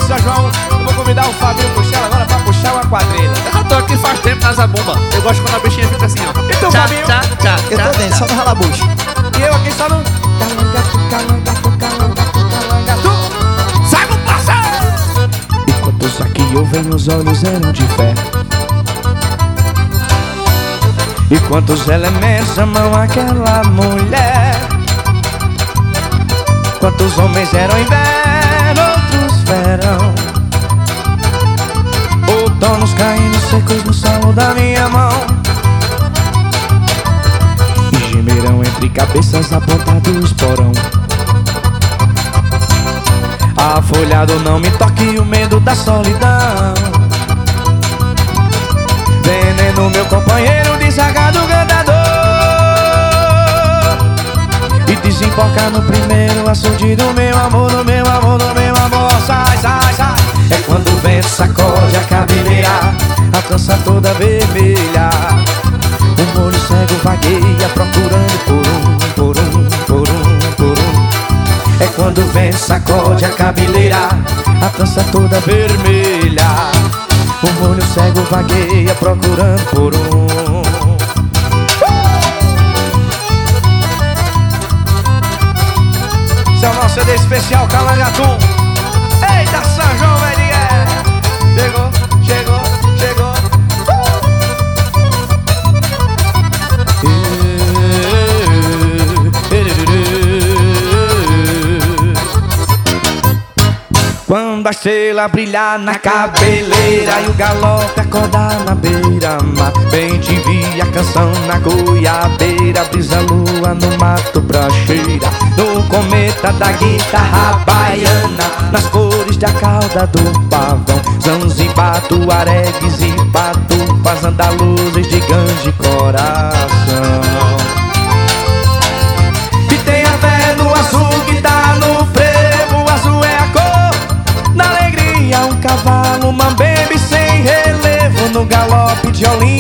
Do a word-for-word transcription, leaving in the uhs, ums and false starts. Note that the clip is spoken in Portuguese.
São João. Eu vou convidar o Fabinho Puxela agora pra puxar uma quadrilha. Eu já tô aqui faz tempo na zabumba. Eu gosto quando a bichinha fica assim, ó. Então, tchá, Fabinho. tchá, tchá, Eu tô tchá, dentro, tchá. só no ralabucho. E eu aqui só no calangatu, calangatu, calangatu, calangatu. Sai do parceiro! E quantos aqui eu venho, os olhos eram de fé. E quantos elementos amam aquela mulher. Quantos homens eram inverno, outros verão. Outonos caindo secos no solo da minha mão. E gemerão entre cabeças apontados porão. Afolhado não me toque o medo da solidão. Veneno meu companheiro desagado cantador. E desemboca no primeiro açude do meu amor, no meu amor, no meu amor. Sai, sai, sai. É quando o vento sacode a cabeleira, a trança toda vermelha. O molho cego vagueia procurando por um, por um, por um, por um. É quando o vento sacode a cabeleira, a trança toda vermelha. O molho cego vagueia procurando por um. Esse é o nosso C D especial Calangatu. Eita, São João, velho de guerra. Chegou, chegou, chegou. Quando a estrela brilhar na cabeleira e o galope acordar na beira-mar, bem te vi a canção na goiabeira, brisa lua no mato pracheira, no cometa da guitarra baiana, nas cores da cauda do pavão, Zanzibar, tuaregues e patufas, andaluzes de grande coração. E tem a fé no azul que tá no frevo, o azul é a cor da alegria, um cavalo, uma baby sem relevo, no galope de Olinda